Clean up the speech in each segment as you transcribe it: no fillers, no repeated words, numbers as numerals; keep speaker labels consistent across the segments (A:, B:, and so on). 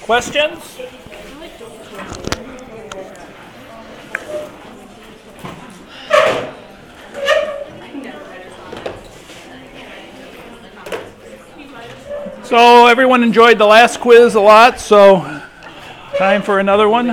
A: Questions? So everyone enjoyed the last quiz a lot, so time for another one.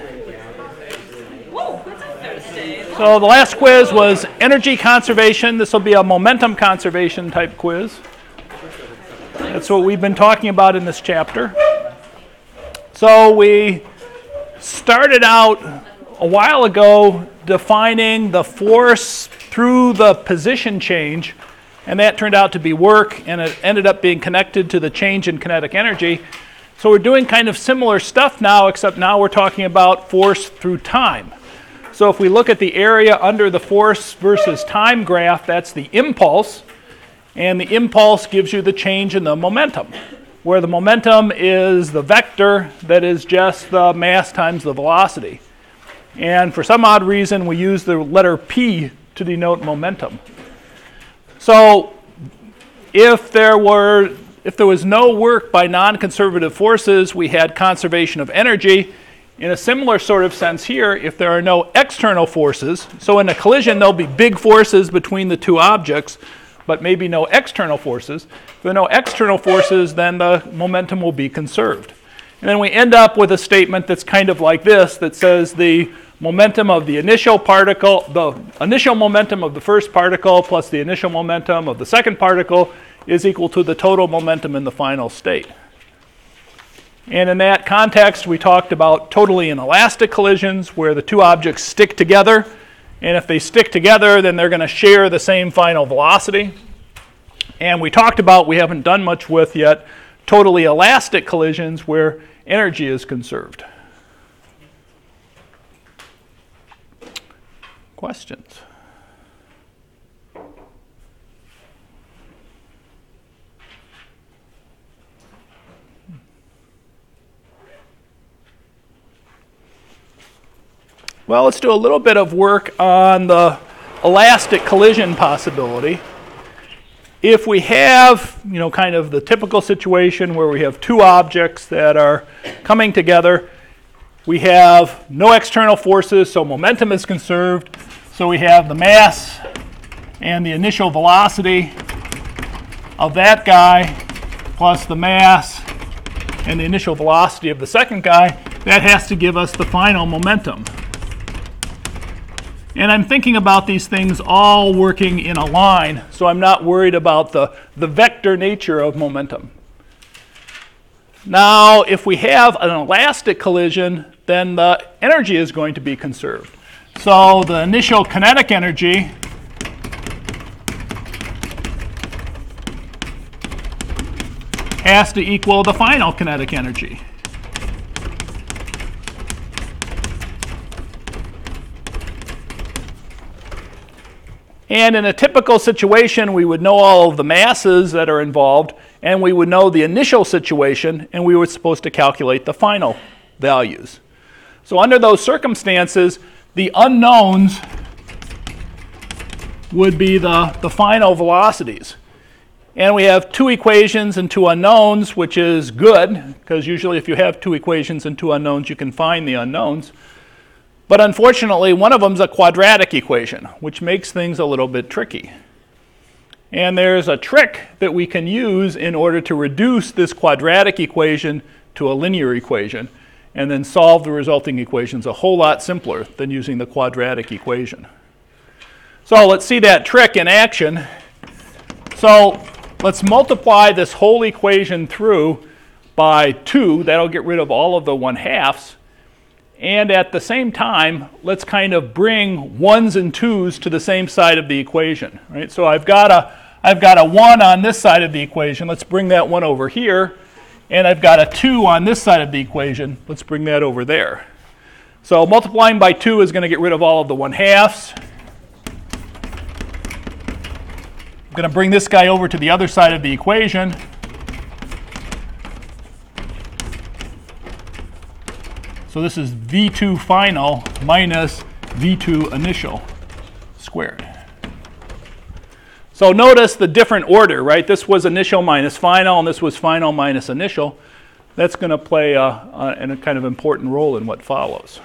A: So the last quiz was energy conservation. This will be a momentum conservation type quiz. That's what we've been talking about in this chapter. So we started out a while ago defining the force through the position change, and that turned out to be work, and it ended up being connected to the change in kinetic energy. So we're doing kind of similar stuff now, except now we're talking about force through time. So if we look at the area under the force versus time graph, that's the impulse, and the impulse gives you the change in the momentum, where the momentum is the vector that is just the mass times the velocity. And for some odd reason, we use the letter P to denote momentum. So if there was no work by non-conservative forces, we had conservation of energy. In a similar sort of sense here, if there are no external forces, so in a collision there'll be big forces between the two objects, but maybe no external forces. If there are no external forces, then the momentum will be conserved. And then we end up with a statement that's kind of like this, that says the momentum of the initial particle, the initial momentum of the first particle plus the initial momentum of the second particle is equal to the total momentum in the final state. And in that context, we talked about totally inelastic collisions where the two objects stick together. And if they stick together, then they're going to share the same final velocity. And we talked about, we haven't done much with yet, totally elastic collisions where energy is conserved. Questions? Well, let's do a little bit of work on the elastic collision possibility. If we have, kind of the typical situation where we have two objects that are coming together, we have no external forces, so momentum is conserved. So we have the mass and the initial velocity of that guy plus the mass and the initial velocity of the second guy. That has to give us the final momentum. And I'm thinking about these things all working in a line, so I'm not worried about the vector nature of momentum. Now, if we have an elastic collision, then the energy is going to be conserved. So the initial kinetic energy has to equal the final kinetic energy. And in a typical situation, we would know all of the masses that are involved, and we would know the initial situation, and we were supposed to calculate the final values. So under those circumstances, the unknowns would be the final velocities. And we have two equations and two unknowns, which is good, because usually if you have two equations and two unknowns, you can find the unknowns. But unfortunately, one of them is a quadratic equation, which makes things a little bit tricky. And there's a trick that we can use in order to reduce this quadratic equation to a linear equation, and then solve the resulting equations a whole lot simpler than using the quadratic equation. So let's see that trick in action. So let's multiply this whole equation through by 2. That'll get rid of all of the 1/2. And at the same time, let's kind of bring 1s and 2s to the same side of the equation. Right? So I've got a 1 on this side of the equation. Let's bring that 1 over here. And I've got a 2 on this side of the equation. Let's bring that over there. So multiplying by 2 is going to get rid of all of the 1/2. I'm going to bring this guy over to the other side of the equation. So this is V2 final minus V2 initial squared. So notice the different order, right? This was initial minus final, and this was final minus initial. that's going to play a kind of important role in what follows.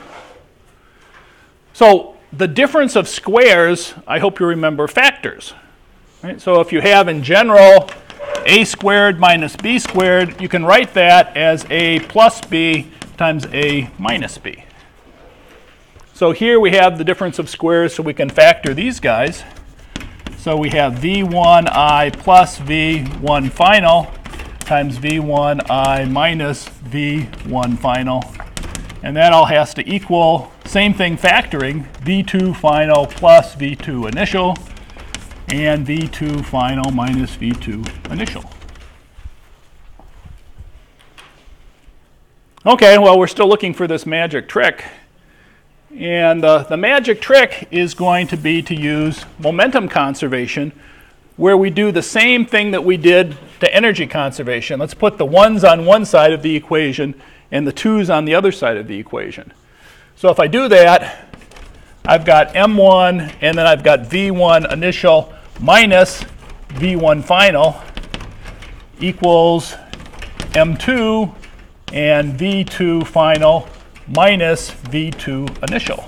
A: So the difference of squares, I hope you remember factors. Right? So if you have in general a squared minus b squared, you can write that as a plus b times a minus b. So here we have the difference of squares, so we can factor these guys. So we have v1i plus v1 final times v1i minus v1 final. And that all has to equal, same thing factoring, v2 final plus v2 initial, and v2 final minus v2 initial. Okay, well, we're still looking for this magic trick. And the magic trick is going to be to use momentum conservation, where we do the same thing that we did to energy conservation. Let's put the 1's on one side of the equation and the 2's on the other side of the equation. So if I do that, I've got m1 and then I've got v1 initial minus v1 final equals m2 and v2 final minus v2 initial.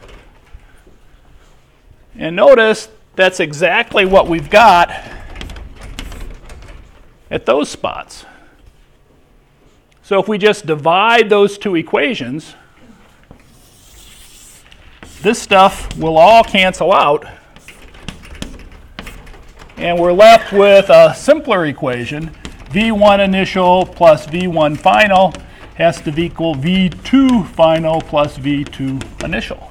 A: And notice that's exactly what we've got at those spots. So if we just divide those two equations, this stuff will all cancel out, and we're left with a simpler equation. v1 initial plus v1 final has to equal v2 final plus v2 initial.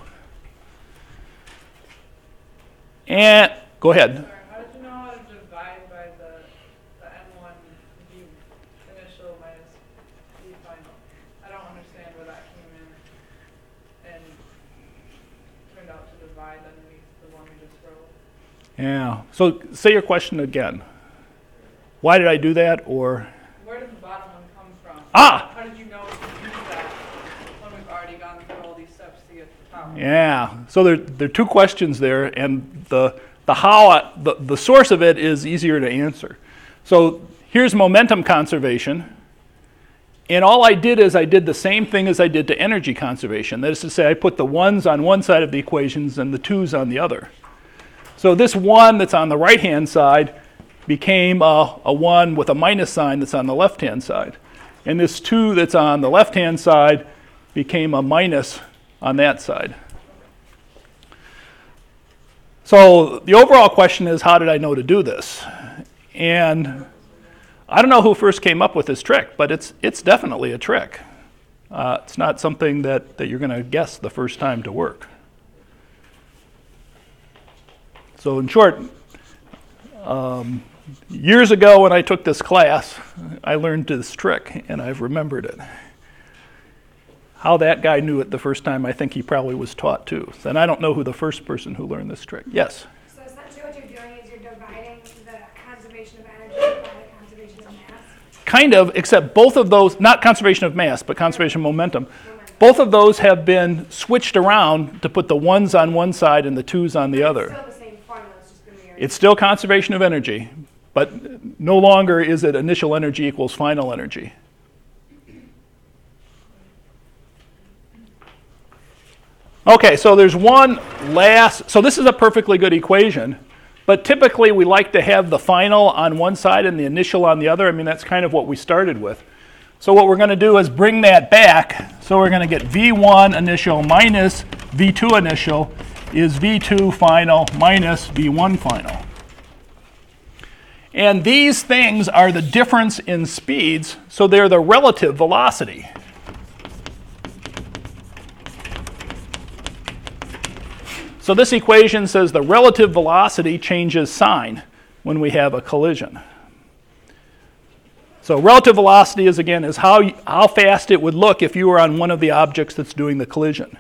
A: And go ahead.
B: Sorry, how did you know how to divide by the m1 v initial minus v final? I don't understand where that came in and turned out to divide underneath the one we just wrote.
A: Yeah. So say your question again. Why did I do that? Or
B: where did the bottom one come from?
A: Ah!
B: How did you know to use that when we've already gone through all these steps to get to the top?
A: Yeah. So there are two questions there, and the source of it is easier to answer. So here's momentum conservation, and all I did is I did the same thing as I did to energy conservation. That is to say, I put the 1's on one side of the equations and the 2's on the other. So this 1 that's on the right-hand side became a 1 with a minus sign that's on the left-hand side. And this 2 that's on the left-hand side became a minus on that side. So the overall question is, how did I know to do this? And I don't know who first came up with this trick, but it's definitely a trick. It's not something that you're going to guess the first time to work. So in short, years ago when I took this class, I learned this trick, and I've remembered it. How that guy knew it the first time, I think he probably was taught too. And I don't know who the first person who learned this trick. Yes?
C: So essentially what you're doing is you're dividing the conservation of energy by the conservation of mass?
A: Kind of, except both of those, not conservation of mass, but conservation of momentum. Both of those have been switched around to put the 1's on one side and the 2's on the other.
C: It's still the same formula, it's just been rearranged.
A: It's still conservation of energy, but no longer is it initial energy equals final energy. Okay, so there's one last, so this is a perfectly good equation, but typically we like to have the final on one side and the initial on the other. I mean, that's kind of what we started with. So what we're going to do is bring that back. So we're going to get v1 initial minus v2 initial is v2 final minus v1 final. And these things are the difference in speeds, so they're the relative velocity. So this equation says the relative velocity changes sign when we have a collision. So relative velocity is, again, is how fast it would look if you were on one of the objects that's doing the collision.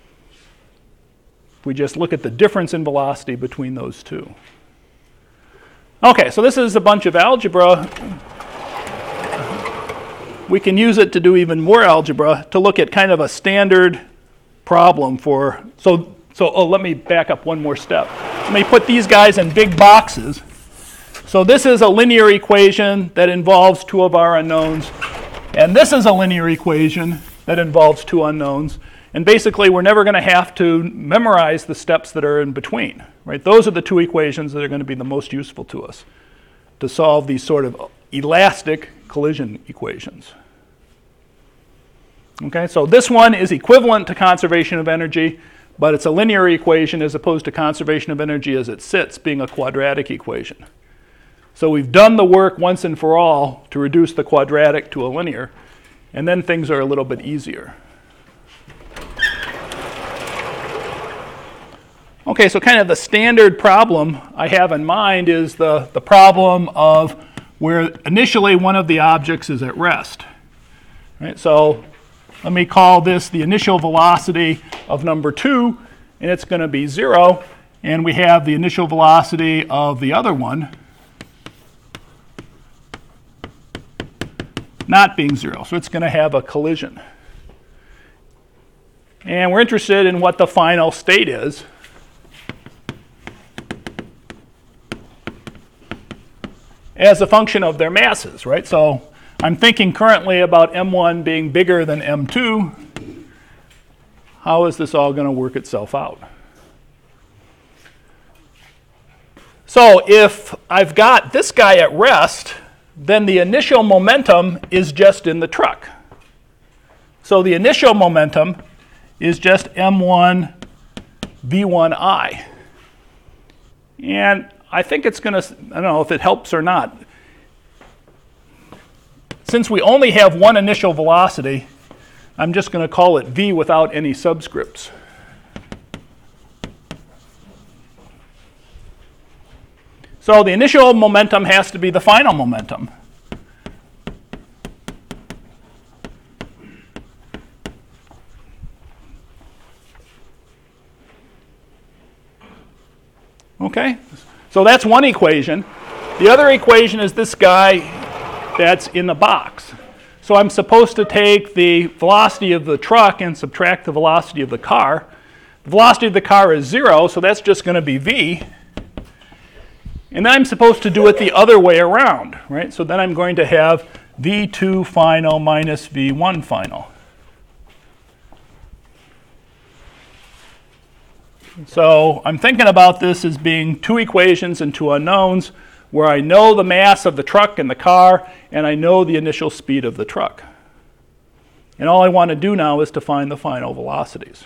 A: We just look at the difference in velocity between those two. Okay, so this is a bunch of algebra. We can use it to do even more algebra to look at kind of a standard problem for, so let me back up one more step. Let me put these guys in big boxes. So this is a linear equation that involves two of our unknowns, And this is a linear equation that involves two unknowns. And basically, we're never going to have to memorize the steps that are in between, right? Those are the two equations that are going to be the most useful to us to solve these sort of elastic collision equations. Okay, so this one is equivalent to conservation of energy, but it's a linear equation as opposed to conservation of energy as it sits, being a quadratic equation. So we've done the work once and for all to reduce the quadratic to a linear, and then things are a little bit easier. Okay, so kind of the standard problem I have in mind is the problem of where initially one of the objects is at rest. Right, so let me call this the initial velocity of number 2, and it's going to be 0. And we have the initial velocity of the other one not being 0. So it's going to have a collision. And we're interested in what the final state is. As a function of their masses, right? So I'm thinking currently about M1 being bigger than M2. How is this all going to work itself out? So if I've got this guy at rest, then the initial momentum is just in the truck. So the initial momentum is just M1 V1I. And I think it's going to, I don't know if it helps or not. Since we only have one initial velocity, I'm just going to call it V without any subscripts. So the initial momentum has to be the final momentum. Okay, so that's one equation. The other equation is this guy that's in the box. So I'm supposed to take the velocity of the truck and subtract the velocity of the car. The velocity of the car is 0, so that's just going to be v. And then I'm supposed to do it the other way around, right? So then I'm going to have v2 final minus v1 final. So I'm thinking about this as being two equations and two unknowns where I know the mass of the truck and the car, and I know the initial speed of the truck. And all I want to do now is to find the final velocities.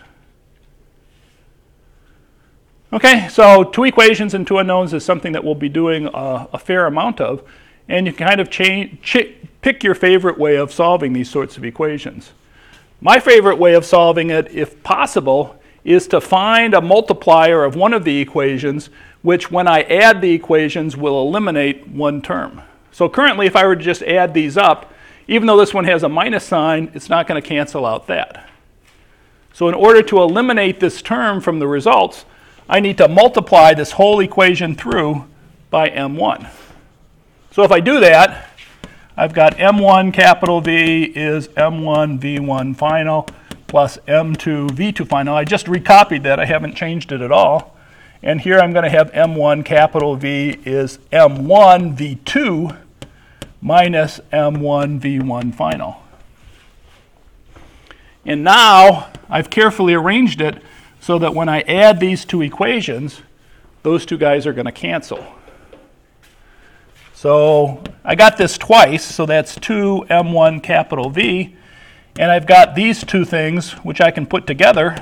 A: Okay, so two equations and two unknowns is something that we'll be doing a fair amount of, and you can kind of pick your favorite way of solving these sorts of equations. My favorite way of solving it, if possible, is to find a multiplier of one of the equations, which when I add the equations will eliminate one term. So currently, if I were to just add these up, even though this one has a minus sign, it's not going to cancel out that. So in order to eliminate this term from the results, I need to multiply this whole equation through by m1. So if I do that, I've got m1 capital V is m1 v1 final plus m2 v2 final. I just recopied that. I haven't changed it at all. And here I'm going to have m1 capital V is m1 v2 minus m1 v1 final. And now I've carefully arranged it so that when I add these two equations, those two guys are going to cancel. So I got this twice, so that's 2 m1 capital V. And I've got these two things, which I can put together.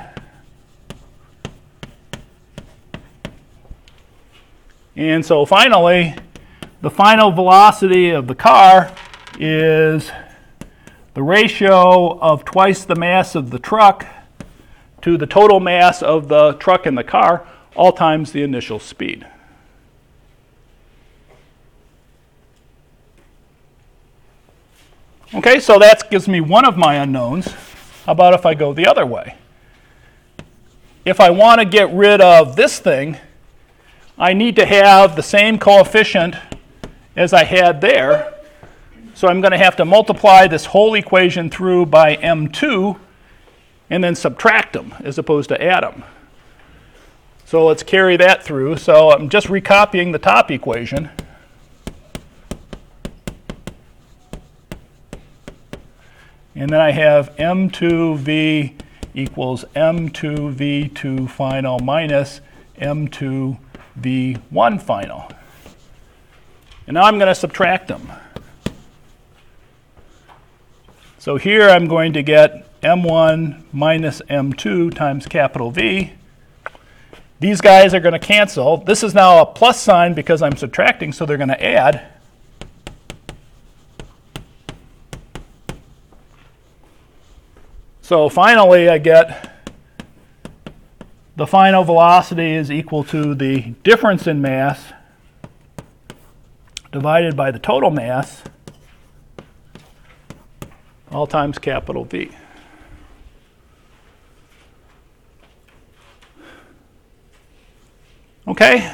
A: And so finally, the final velocity of the car is the ratio of twice the mass of the truck to the total mass of the truck and the car, all times the initial speed. Okay, so that gives me one of my unknowns. How about if I go the other way? If I want to get rid of this thing, I need to have the same coefficient as I had there. So I'm going to have to multiply this whole equation through by m2 and then subtract them as opposed to add them. So let's carry that through. So I'm just recopying the top equation. And then I have M2V equals M2V2 final minus M2V1 final. And now I'm going to subtract them. So here I'm going to get M1 minus M2 times capital V. These guys are going to cancel. This is now a plus sign because I'm subtracting, so they're going to add. So finally, I get the final velocity is equal to the difference in mass divided by the total mass, all times capital V. Okay?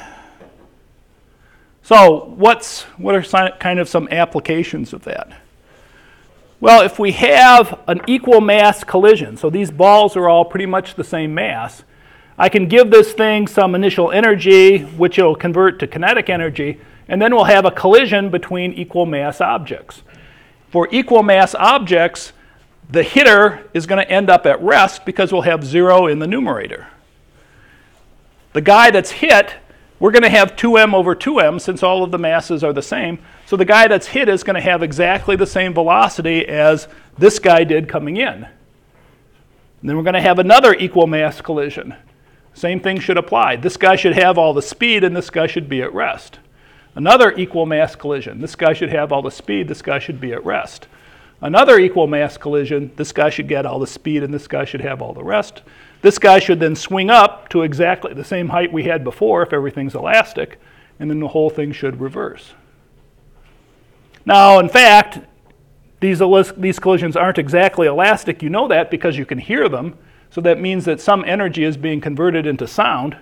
A: So what are kind of some applications of that? Well, if we have an equal mass collision, so these balls are all pretty much the same mass, I can give this thing some initial energy, which it'll convert to kinetic energy, and then we'll have a collision between equal mass objects. For equal mass objects, the hitter is going to end up at rest because we'll have 0 in the numerator. The guy that's hit, we're going to have 2m over 2m since all of the masses are the same. So the guy that's hit is going to have exactly the same velocity as this guy did coming in. And then we're going to have another equal mass collision. Same thing should apply. This guy should have all the speed and this guy should be at rest. Another equal mass collision. This guy should have all the speed, this guy should be at rest. Another equal mass collision. This guy should get all the speed and this guy should have all the rest. This guy should then swing up to exactly the same height we had before if everything's elastic, and then the whole thing should reverse. Now, in fact, these collisions aren't exactly elastic. You know that because you can hear them, so that means that some energy is being converted into sound.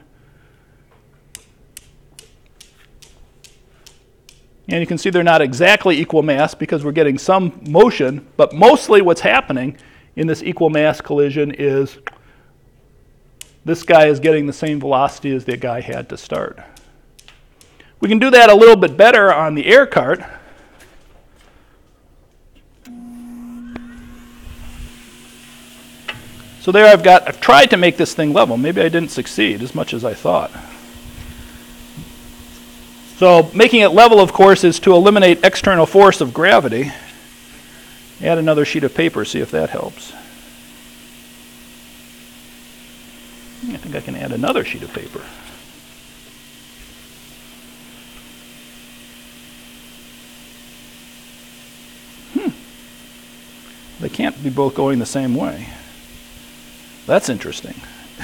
A: And you can see they're not exactly equal mass because we're getting some motion, but mostly what's happening in this equal mass collision is this guy is getting the same velocity as the guy had to start. We can do that a little bit better on the air cart. So there I've tried to make this thing level. Maybe I didn't succeed as much as I thought. So making it level, of course, is to eliminate external force of gravity. Add another sheet of paper, see if that helps. I think I can add another sheet of paper. They can't be both going the same way. That's interesting.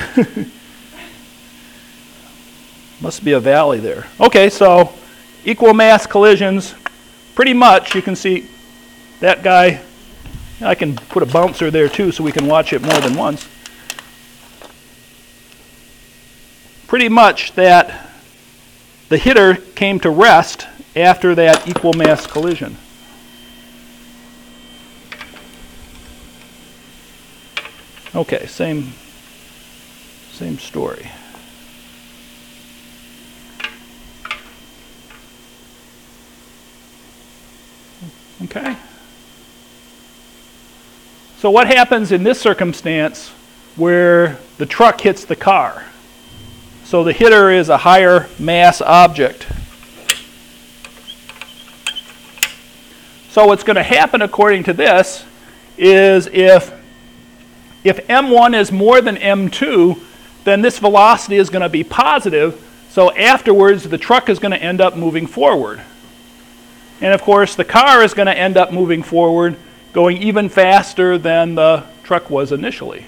A: Must be a valley there. Okay, so equal mass collisions, pretty much you can see that guy. I can put a bouncer there too so we can watch it more than once. Pretty much that the hitter came to rest after that equal mass collision. Okay, same story. Okay. So what happens in this circumstance where the truck hits the car? So the hitter is a higher mass object. So what's going to happen according to this is if M1 is more than M2, then this velocity is going to be positive. So afterwards, the truck is going to end up moving forward. And of course, the car is going to end up moving forward, going even faster than the truck was initially.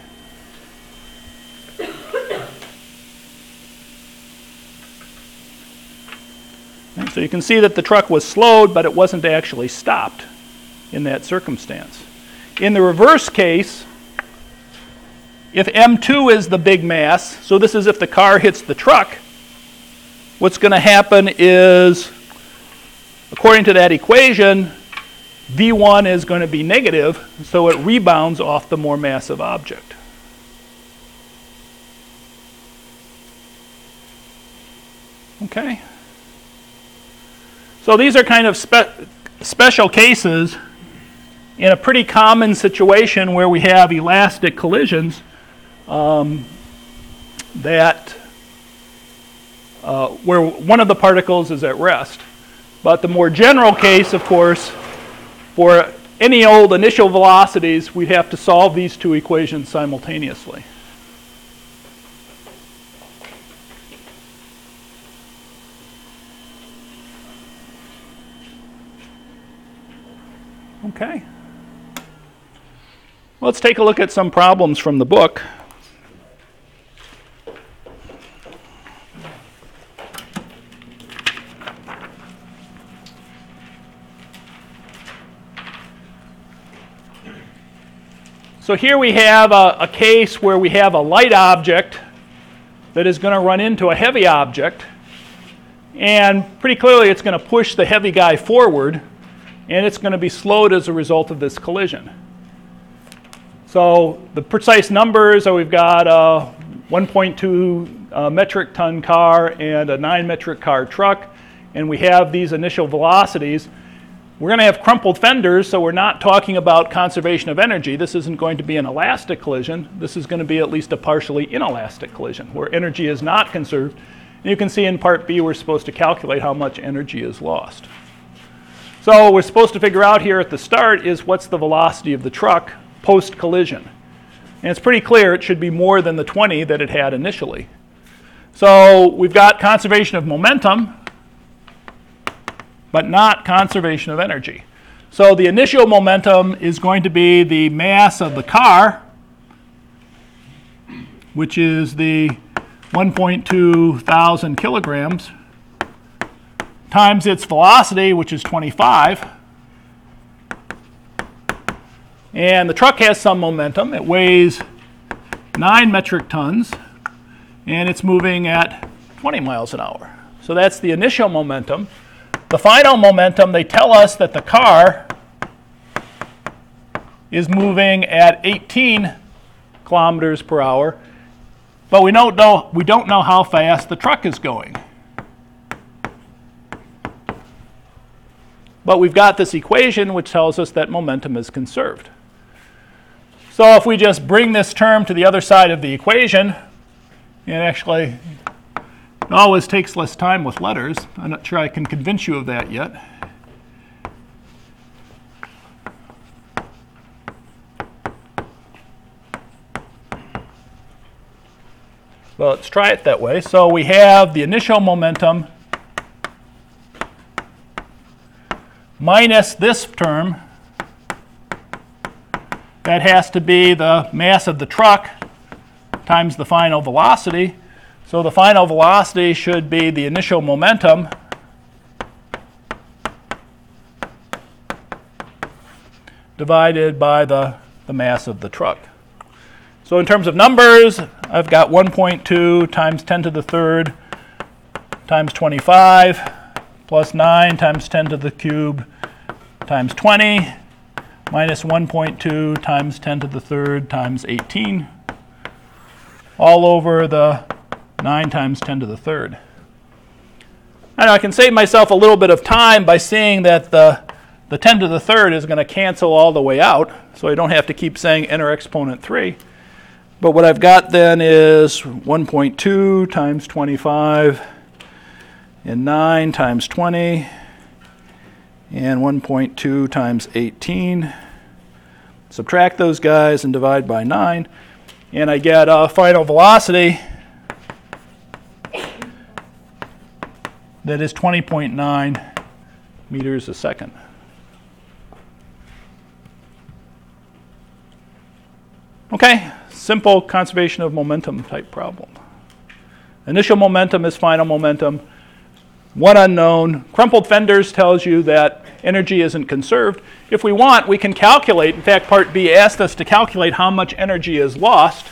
A: And so you can see that the truck was slowed, but it wasn't actually stopped in that circumstance. In the reverse case, if M2 is the big mass, so this is if the car hits the truck, what's going to happen is, according to that equation, V1 is going to be negative, so it rebounds off the more massive object. Okay? So these are kind of special cases in a pretty common situation where we have elastic collisions where one of the particles is at rest. But the more general case, of course, for any old initial velocities, we'd have to solve these two equations simultaneously. Okay. Let's take a look at some problems from the book. So here we have a case where we have a light object that is going to run into a heavy object, and pretty clearly it's going to push the heavy guy forward, and it's going to be slowed as a result of this collision. So the precise numbers are we've got a 1.2 metric ton car and a 9 metric car truck, and we have these initial velocities. We're going to have crumpled fenders, so we're not talking about conservation of energy. This isn't going to be an elastic collision. This is going to be at least a partially inelastic collision where energy is not conserved. And you can see in part B we're supposed to calculate how much energy is lost. So we're supposed to figure out here at the start is what's the velocity of the truck post-collision. And it's pretty clear it should be more than the 20 that it had initially. So we've got conservation of momentum, but not conservation of energy. So the initial momentum is going to be the mass of the car, which is the 1.2 thousand kilograms, times its velocity, which is 25. And the truck has some momentum. It weighs 9 metric tons, and it's moving at 20 miles an hour. So that's the initial momentum. The final momentum, they tell us that the car is moving at 18 kilometers per hour, but we don't know how fast the truck is going. But we've got this equation which tells us that momentum is conserved. So if we just bring this term to the other side of the equation, and actually it always takes less time with letters. I'm not sure I can convince you of that yet. Well, let's try it that way. So we have the initial momentum minus this term. That has to be the mass of the truck times the final velocity. So the final velocity should be the initial momentum divided by the mass of the truck. So in terms of numbers, I've got 1.2 times 10 to the third times 25 plus 9 times 10 to the cube times 20 minus 1.2 times 10 to the third times 18 all over the 9 times 10 to the third. And I can save myself a little bit of time by seeing that the 10 to the third is going to cancel all the way out, so I don't have to keep saying enter exponent 3. But what I've got then is 1.2 times 25 and 9 times 20 and 1.2 times 18. Subtract those guys and divide by 9, and I get a final velocity that is 20.9 meters a second. Okay, simple conservation of momentum type problem. Initial momentum is final momentum. One unknown. Crumpled fenders tells you that energy isn't conserved. If we want, we can calculate. In fact, Part B asked us to calculate how much energy is lost.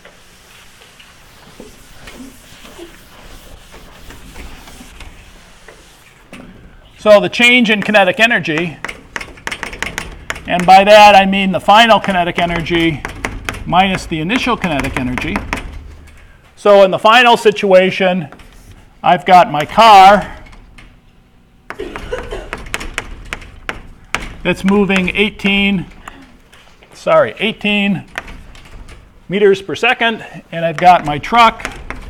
A: So the change in kinetic energy, and by that I mean the final kinetic energy minus the initial kinetic energy. So in the final situation, I've got my car that's moving 18 18 meters per second, and I've got my truck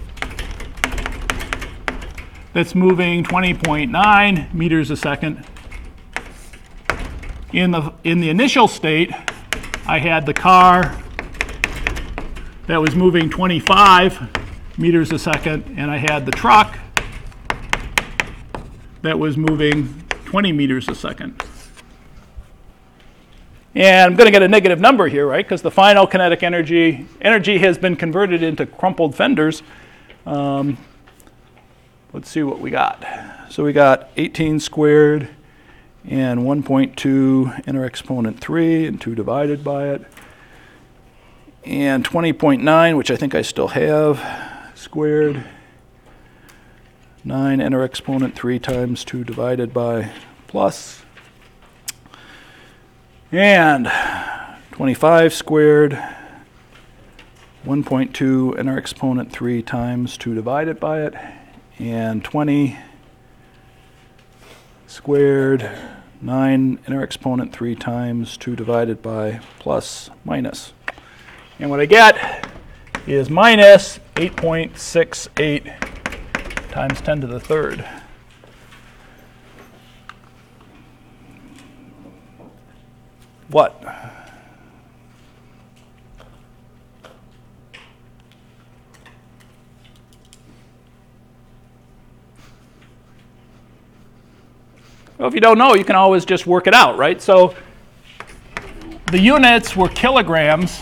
A: that's moving 20.9 meters a second. In the initial state, I had the car that was moving 25 meters a second, and I had the truck that was moving 20 meters a second. And I'm going to get a negative number here, right? Because the final kinetic energy has been converted into crumpled fenders. Let's see what we got. So we got 18 squared and 1.2 in our exponent 3 and 2 divided by it. And 20.9, which I think I still have, squared. 9 in our exponent 3 times 2 divided by plus. And 25 squared, 1.2 in our exponent 3 times 2 divided by it. And 20 squared, 9 in our exponent 3 times 2 divided by plus minus. And what I get is minus 8.68 times 10 to the third. What? Well, if you don't know, you can always just work it out, right? So the units were kilograms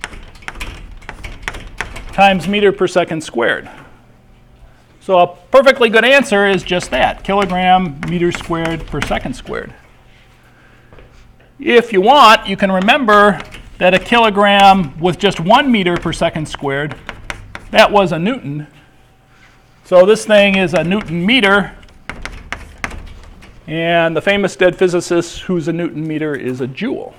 A: times meter per second squared. So a perfectly good answer is just that, kilogram meter squared per second squared. If you want, you can remember that a kilogram with just 1 meter per second squared, that was a Newton. So this thing is a Newton meter, and the famous dead physicist who's a Newton meter is a joule.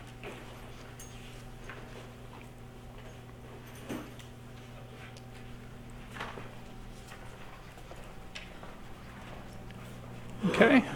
A: Okay.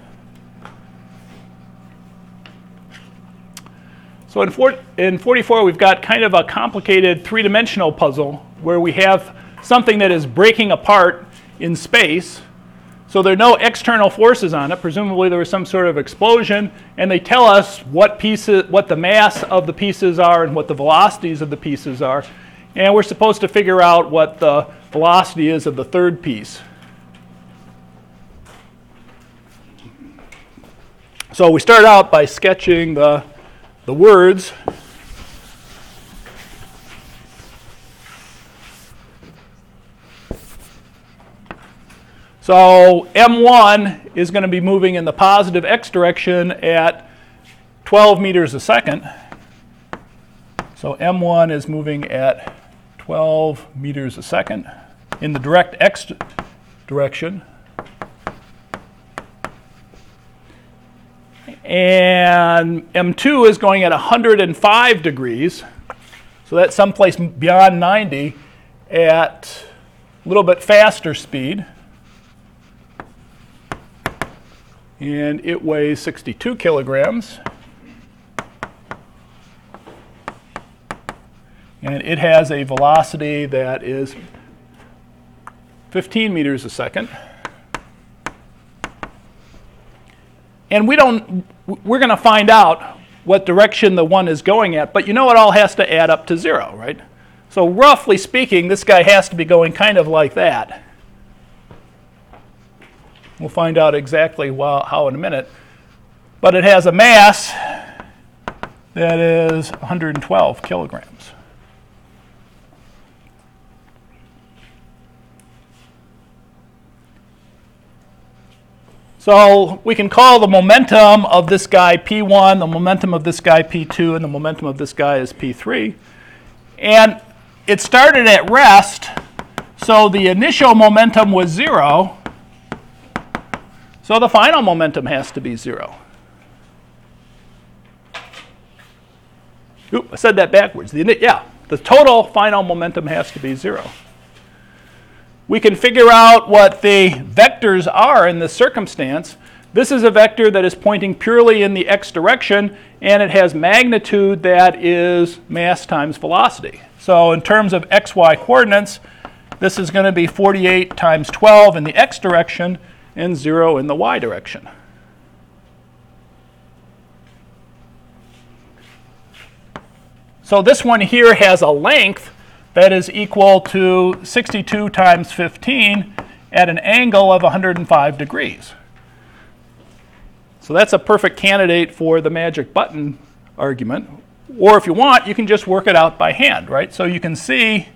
A: So in 44, we've got kind of a complicated three-dimensional puzzle where we have something that is breaking apart in space. So there are no external forces on it. Presumably there was some sort of explosion, and they tell us what the mass of the pieces are and what the velocities of the pieces are. And we're supposed to figure out what the velocity is of the third piece. So we start out by sketching the words. So M1 is going to be moving in the positive x direction at 12 meters a second. So M1 is moving at 12 meters a second in the direct x direction. And M2 is going at 105 degrees, so that's someplace beyond 90 at a little bit faster speed. And it weighs 62 kilograms. And it has a velocity that is 15 meters a second. And we're going to find out what direction the one is going at, but you know it all has to add up to 0, right? So roughly speaking, this guy has to be going kind of like that. We'll find out exactly how in a minute. But it has a mass that is 112 kilograms. So we can call the momentum of this guy P1, the momentum of this guy P2, and the momentum of this guy is P3. And it started at rest, so the initial momentum was 0. So the final momentum has to be 0. Oop, I said that backwards. The total final momentum has to be 0. We can figure out what the vectors are in this circumstance This is a vector that is pointing purely in the x direction, and it has magnitude that is mass times velocity. So in terms of xy coordinates, this is going to be 48 times 12 in the x direction and 0 in the y direction. So this one here has a length that is equal to 62 times 15 at an angle of 105 degrees. So that's a perfect candidate for the magic button argument. Or if you want, you can just work it out by hand, right? So you can see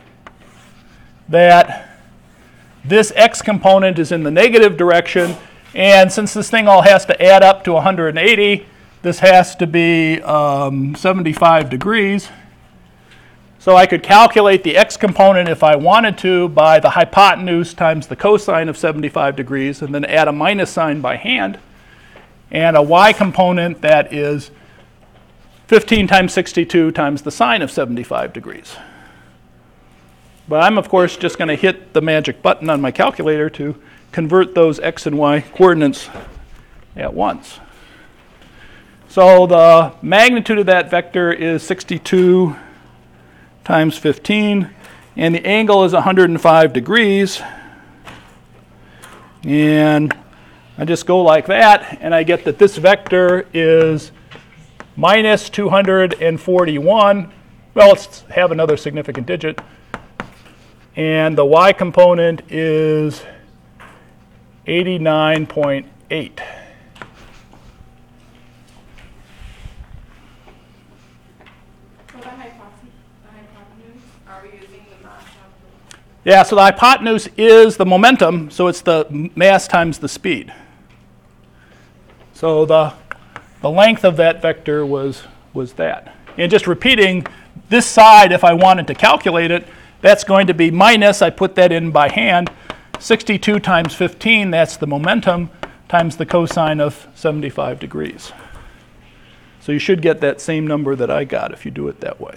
A: that this x component is in the negative direction, and since this thing all has to add up to 180, this has to be 75 degrees. So I could calculate the x component if I wanted to by the hypotenuse times the cosine of 75 degrees, and then add a minus sign by hand, and a y component that is 15 times 62 times the sine of 75 degrees. But I'm, of course, just going to hit the magic button on my calculator to convert those x and y coordinates at once. So the magnitude of that vector is 62 times 15, and the angle is 105 degrees. And I just go like that, and I get that this vector is minus 241. Well, let's have another significant digit. And the y component is 89.8. Yeah, so the hypotenuse is the momentum, so it's the mass times the speed. So the length of that vector was that. And just repeating, this side, if I wanted to calculate it, that's going to be minus, I put that in by hand, 62 times 15, that's the momentum, times the cosine of 75 degrees. So you should get that same number that I got if you do it that way.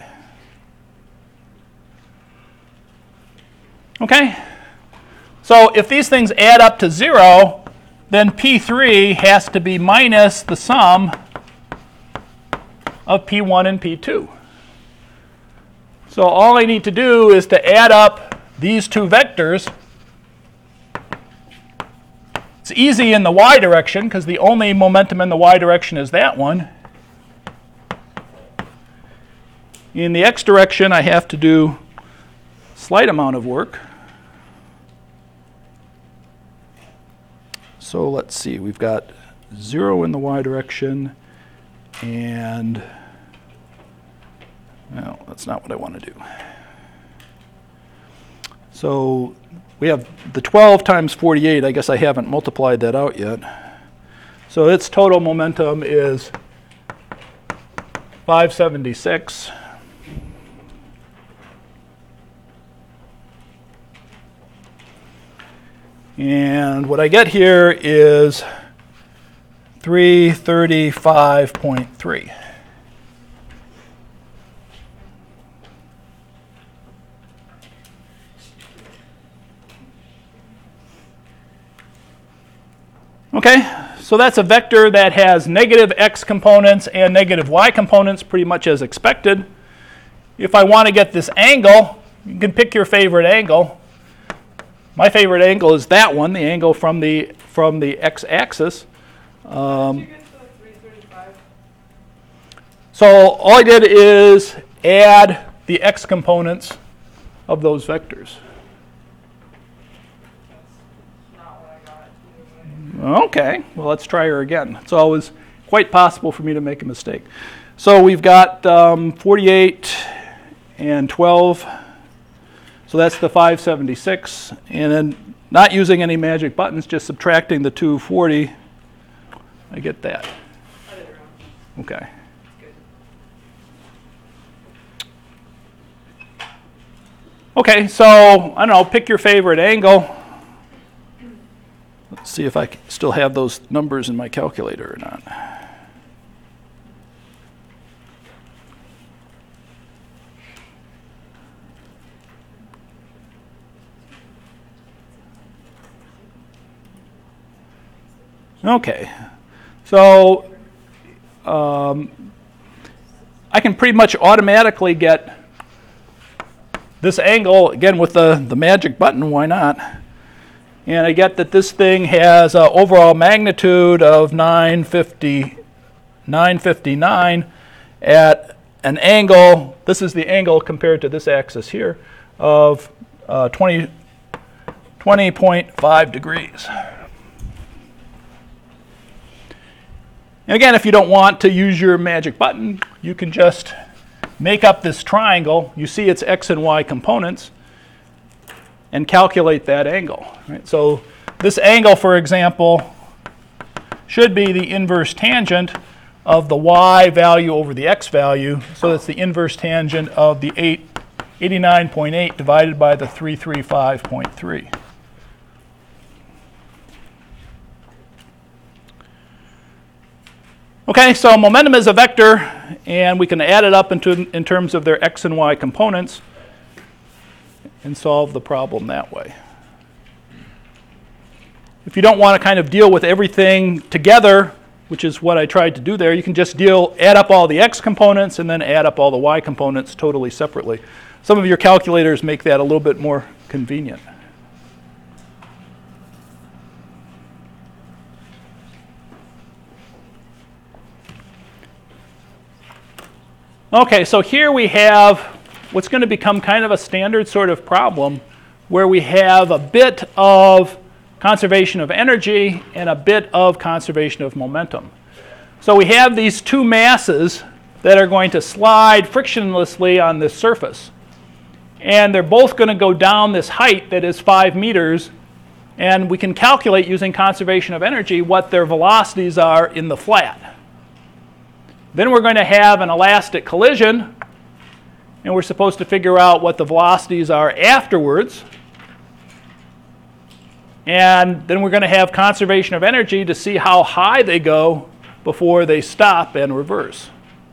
A: Okay? So if these things add up to 0, then P3 has to be minus the sum of P1 and P2. So all I need to do is to add up these two vectors. It's easy in the y direction because the only momentum in the y direction is that one. In the x direction, I have to do a slight amount of work. So let's see, we've got 0 in the y direction, and no, that's not what I want to do. So we have the 12 times 48. I guess I haven't multiplied that out yet. So its total momentum is 576. And what I get here is 335.3. Okay, so that's a vector that has negative x components and negative y components, pretty much as expected. If I want to get this angle, you can pick your favorite angle. My favorite angle is that one, the angle from the x-axis.
B: How did you get to the 335?
A: So all I did is add the x components of those vectors.
B: Not what I got either way.
A: Okay, well, let's try her again. It's always quite possible for me to make a mistake. So we've got 48 and 12. So that's the 576. And then not using any magic buttons, just subtracting the 240, I get that.
B: I did it wrong.
A: Okay.
B: Good.
A: Okay, so, I don't know, pick your favorite angle. Let's see if I still have those numbers in my calculator or not. Okay, so I can pretty much automatically get this angle, again with the magic button, why not? And I get that this thing has an overall magnitude of 959 at an angle, this is the angle compared to this axis here, of 20.5 degrees. And again, if you don't want to use your magic button, you can just make up this triangle. You see its x and y components and calculate that angle. Right? So this angle, for example, should be the inverse tangent of the y value over the x value. So that's the inverse tangent of the 89.8 divided by the 335.3. Okay, so momentum is a vector, and we can add it up in terms of their x and y components and solve the problem that way. If you don't want to kind of deal with everything together, which is what I tried to do there, you can just add up all the x components and then add up all the y components totally separately. Some of your calculators make that a little bit more convenient. Okay, so here we have what's going to become kind of a standard sort of problem where we have a bit of conservation of energy and a bit of conservation of momentum. So we have these two masses that are going to slide frictionlessly on this surface. And they're both going to go down this height that is 5 meters, and we can calculate using conservation of energy what their velocities are in the flat. Then we're going to have an elastic collision, and we're supposed to figure out what the velocities are afterwards. And then we're going to have conservation of energy to see how high they go before they stop and reverse.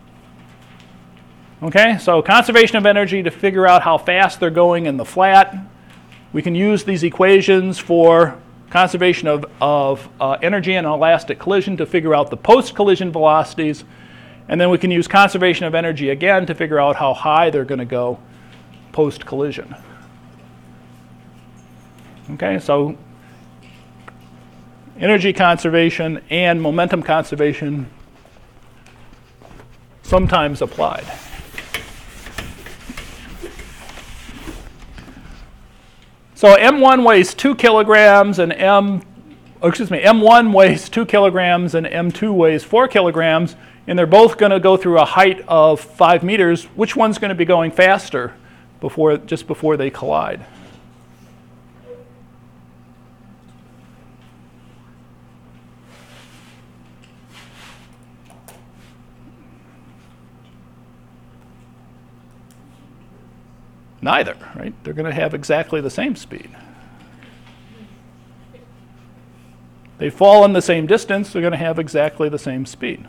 A: Okay, so conservation of energy to figure out how fast they're going in the flat. We can use these equations for conservation of energy and elastic collision to figure out the post-collision velocities. And then we can use conservation of energy again to figure out how high they're going to go post-collision. Okay, so energy conservation and momentum conservation sometimes applied. So M1 weighs 2 kilograms and M1 weighs 2 kilograms and M2 weighs 4 kilograms, and they're both going to go through a height of 5 meters. Which one's going to be going faster just before they collide? Neither, right? They're going to have exactly the same speed. They fall in the same distance, they're going to have exactly the same speed.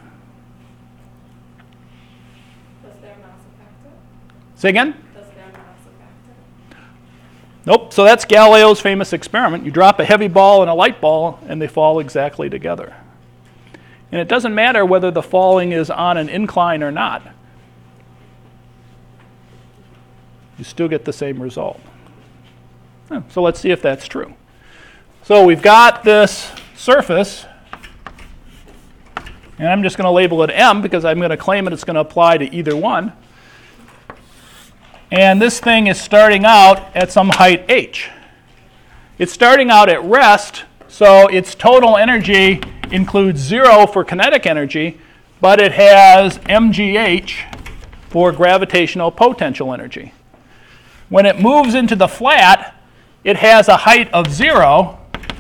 B: Does their mass affect it?
A: Say again?
B: Does their mass affect it?
A: Nope. So that's Galileo's famous experiment. You drop a heavy ball and a light ball, and they fall exactly together. And it doesn't matter whether the falling is on an incline or not. You still get the same result. So let's see if that's true. So we've got this surface, and I'm just going to label it M because I'm going to claim it's going to apply to either one. And this thing is starting out at some height h. It's starting out at rest, so its total energy includes 0 for kinetic energy, but it has mgh for gravitational potential energy. When it moves into the flat, it has a height of 0,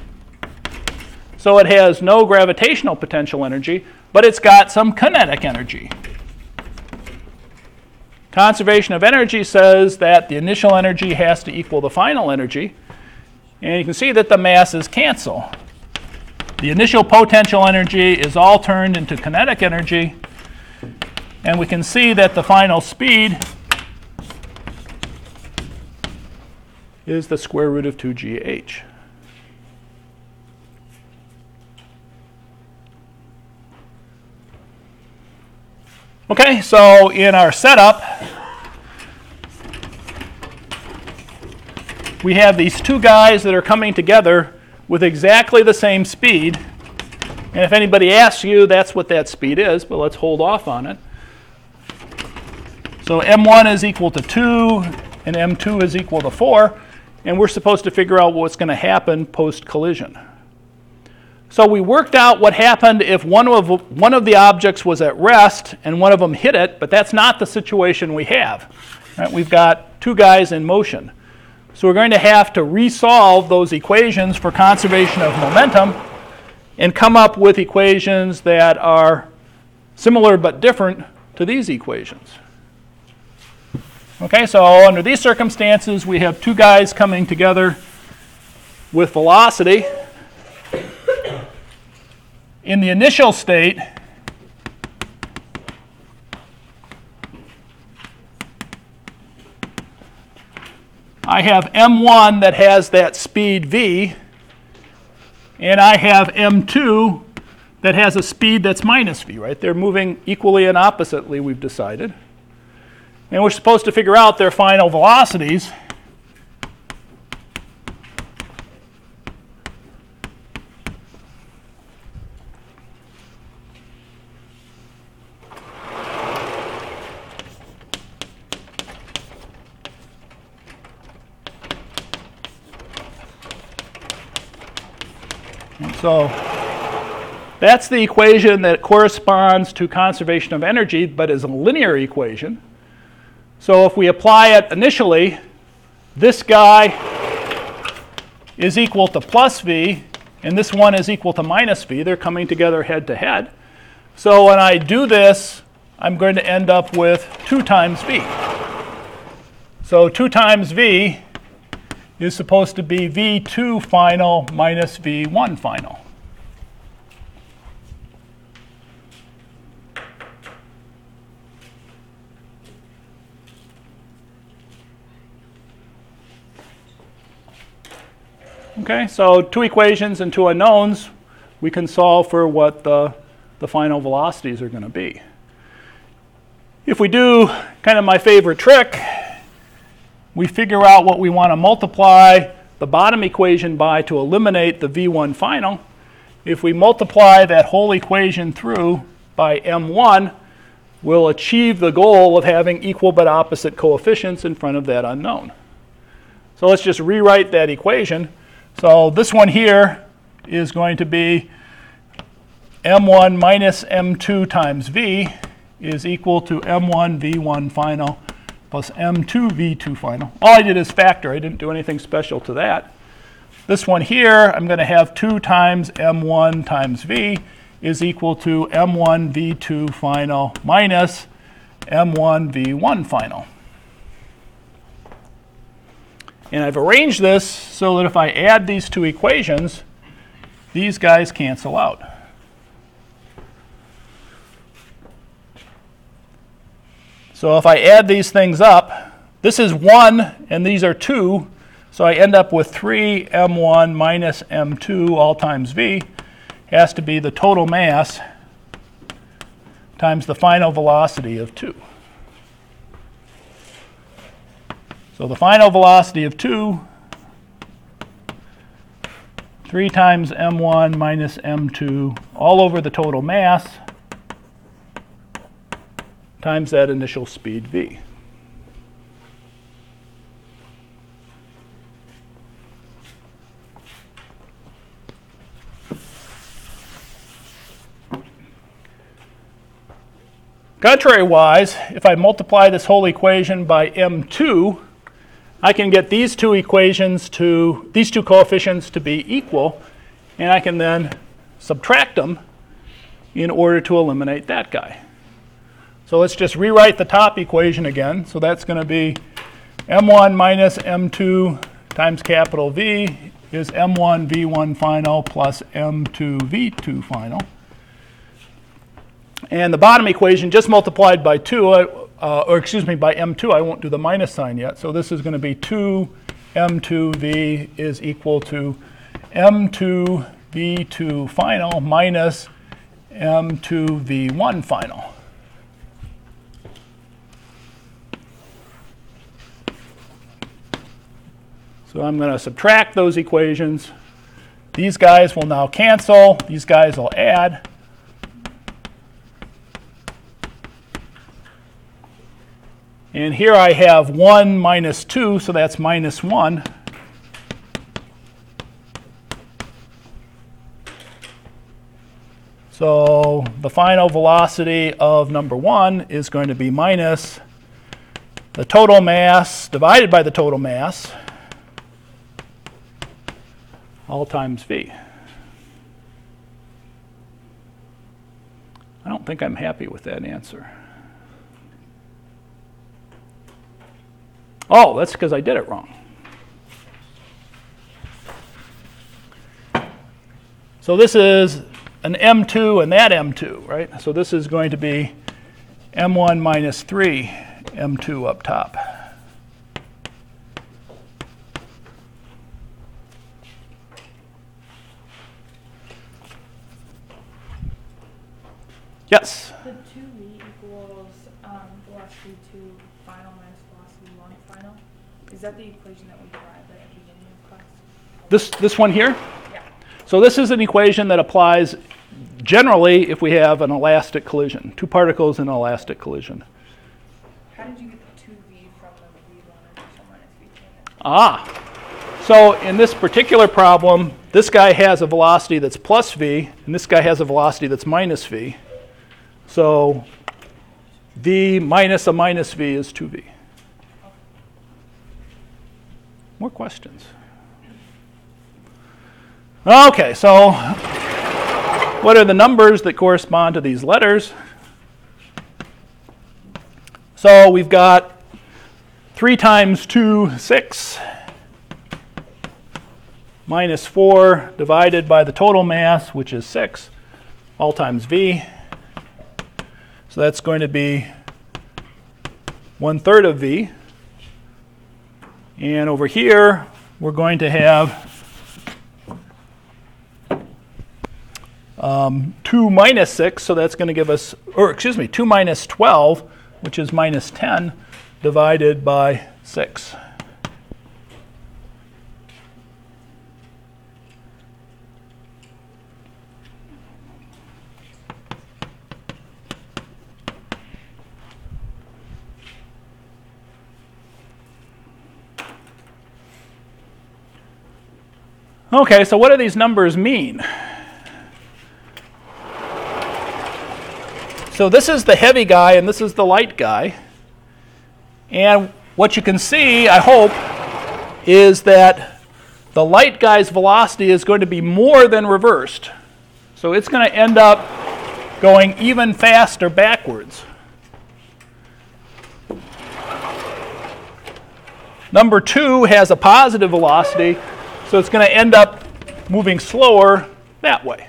A: so it has no gravitational potential energy, but it's got some kinetic energy. Conservation of energy says that the initial energy has to equal the final energy, and you can see that the masses cancel. The initial potential energy is all turned into kinetic energy, and we can see that the final speed is the square root of 2gh. Okay, so in our setup, we have these two guys that are coming together with exactly the same speed. And if anybody asks you, that's what that speed is, but let's hold off on it. So m1 is equal to 2, and m2 is equal to 4, and we're supposed to figure out what's going to happen post-collision. So we worked out what happened if one of the objects was at rest and one of them hit it, but that's not the situation we have. Right? We've got two guys in motion. So we're going to have to resolve those equations for conservation of momentum and come up with equations that are similar but different to these equations. Okay, so under these circumstances, we have two guys coming together with velocity. In the initial state, I have m1 that has that speed v, and I have m2 that has a speed that's minus v, right? They're moving equally and oppositely, we've decided. And we're supposed to figure out their final velocities. And so that's the equation that corresponds to conservation of energy, but is a linear equation. So if we apply it initially, this guy is equal to plus v, and this one is equal to minus v. They're coming together head to head. So when I do this, I'm going to end up with 2 times v. So 2 times v is supposed to be v2 final minus v1 final. Okay, so 2 equations and 2 unknowns. We can solve for what the final velocities are going to be. If we do kind of my favorite trick, we figure out what we want to multiply the bottom equation by to eliminate the v1 final. If we multiply that whole equation through by m1, we'll achieve the goal of having equal but opposite coefficients in front of that unknown. So let's just rewrite that equation. So this one here is going to be m1 minus m2 times v is equal to m1 v1 final plus m2 v2 final. All I did is factor. I didn't do anything special to that. This one here, I'm going to have 2 times m1 times v is equal to m1 v2 final minus m1 v1 final. And I've arranged this so that if I add these 2 equations, these guys cancel out. So if I add these things up, this is 1 and these are 2, so I end up with 3 m1 minus m2 all times v has to be the total mass times the final velocity of 2. So the final velocity of 2, 3 times m1 minus m2 all over the total mass times that initial speed v. Contrary-wise, if I multiply this whole equation by m2, I can get these 2 equations to, these 2 coefficients to be equal, and I can then subtract them in order to eliminate that guy. So let's just rewrite the top equation again. So that's going to be m1 minus m2 times capital V is m1 v1 final plus m2 v2 final. And the bottom equation just multiplied by 2, or excuse me, by m2. I won't do the minus sign yet. So this is going to be 2 m2v is equal to m2 v2 final minus m2 v1 final. So I'm going to subtract those equations. These guys will now cancel. These guys will add. And here I have 1 minus 2, so that's minus 1. So the final velocity of number 1 is going to be minus the total mass divided by the total mass, all times v. I don't think I'm happy with that answer. Oh, that's because I did it wrong. So this is an M2 and that M2, right? So this is going to be M1 minus 3 M2 up top. Yes?
D: The 2v equals velocity 2 final minus velocity 1 final. Is that the equation that we derived at the beginning of class?
A: This one here?
D: Yeah.
A: So this is an equation that applies generally if we have an elastic collision, two particles in an elastic collision.
D: How did you get the 2v from the v1 initial minus v2?
A: Ah, so in this particular problem, this guy has a velocity that's plus v, and this guy has a velocity that's minus v. So v minus a minus v is 2v. More questions? Okay, so what are the numbers that correspond to these letters? So we've got 3 times 2, 6, minus 4 divided by the total mass, which is 6, all times v. So that's going to be 1/3 of v. And over here, we're going to have 2 minus 6, so that's going to give us, or excuse me, 2 minus 12, which is minus 10, divided by 6. Okay, so what do these numbers mean? So this is the heavy guy and this is the light guy. And what you can see, I hope, is that the light guy's velocity is going to be more than reversed. So it's going to end up going even faster backwards. Number 2 has a positive velocity, so it's going to end up moving slower that way.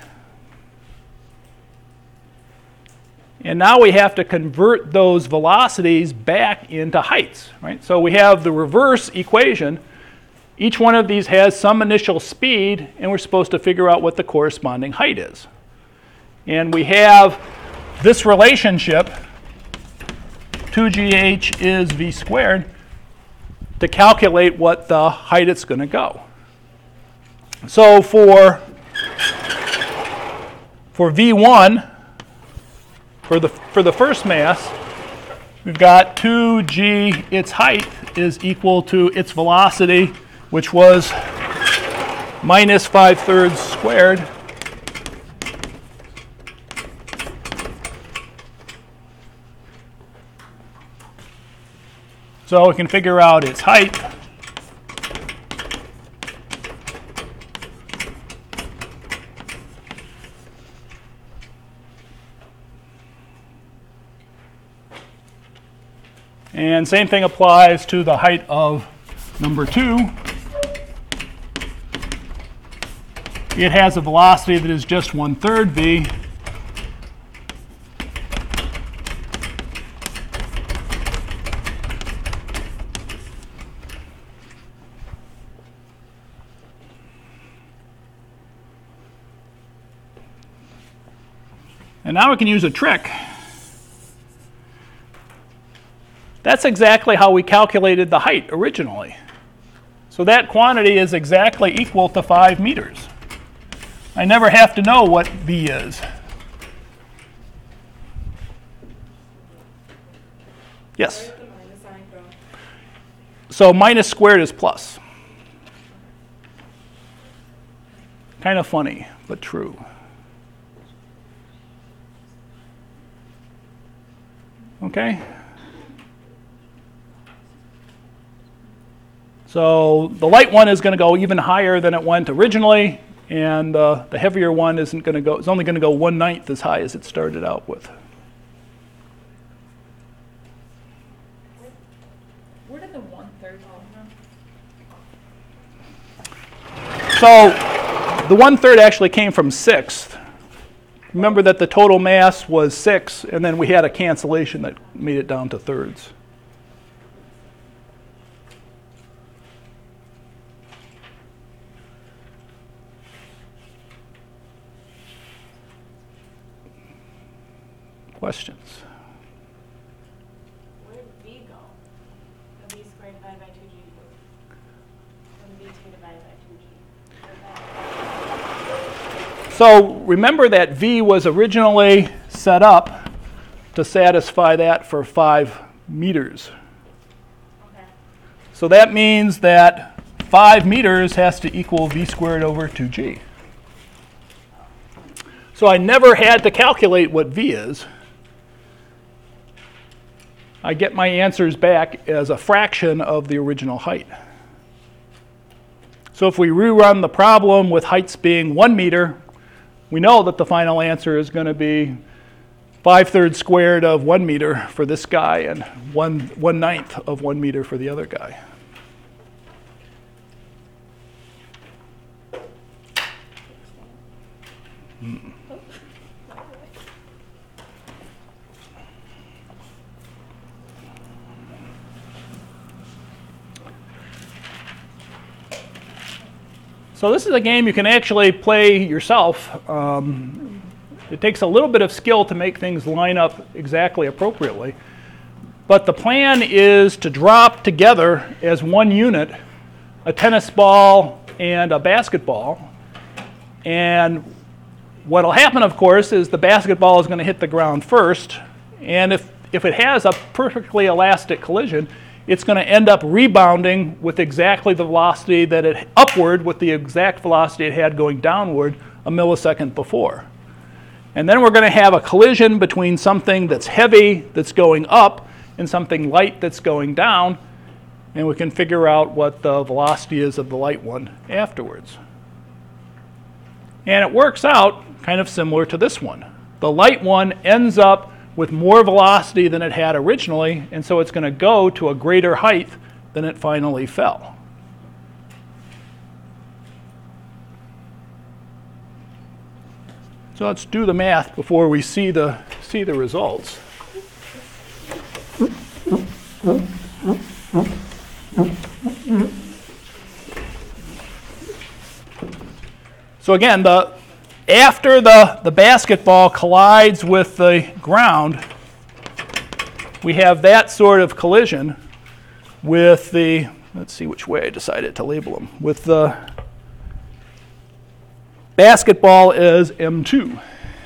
A: And now we have to convert those velocities back into heights, right? So we have the reverse equation. Each one of these has some initial speed, and we're supposed to figure out what the corresponding height is. And we have this relationship, 2gh is v squared, to calculate what the height it's going to go. So for v1, for the first mass, we've got 2g, its height is equal to its velocity, which was minus 5/3 squared. So we can figure out its height. And same thing applies to the height of number 2. It has a velocity that is just 1/3 v. And now we can use a trick. That's exactly how we calculated the height originally. So that quantity is exactly equal to 5 meters. I never have to know what V is. Yes?
D: Where did the minus sign go?
A: So minus squared is plus. Kind of funny, but true. Okay? So the light one is going to go even higher than it went originally, and the heavier one isn't going to go, it's only going to go 1/9 as high as it started out with.
D: Where did the 1/3 come from?
A: So the 1/3 actually came from 1/6. Remember that the total mass was 6, and then we had a cancellation that made it down to thirds. Questions?
E: Where did V go? The V squared divided by 2G. And V2 divided by 2G.
A: So remember that V was originally set up to satisfy that for 5 meters.
E: Okay.
A: So that means that 5 meters has to equal V squared over 2G. So I never had to calculate what V is. I get my answers back as a fraction of the original height. So if we rerun the problem with heights being 1 meter, we know that the final answer is going to be 5/3 squared of 1 meter for this guy and 1/9 of 1 meter for the other guy. So this is a game you can actually play yourself. It takes a little bit of skill to make things line up exactly appropriately. But the plan is to drop together as one unit a tennis ball and a basketball. And what will happen, of course, is the basketball is going to hit the ground first. And if it has a perfectly elastic collision, it's going to end up rebounding with exactly the velocity that it upward with the exact velocity it had going downward a millisecond before. And then we're going to have a collision between something that's heavy that's going up and something light that's going down, and we can figure out what the velocity is of the light one afterwards. And it works out kind of similar to this one. The light one ends up with more velocity than it had originally, and so it's going to go to a greater height than it finally fell. So let's do the math before we see the results. So again, after the basketball collides with the ground, we have that sort of collision with the, let's see which way I decided to label them, with the basketball as M2.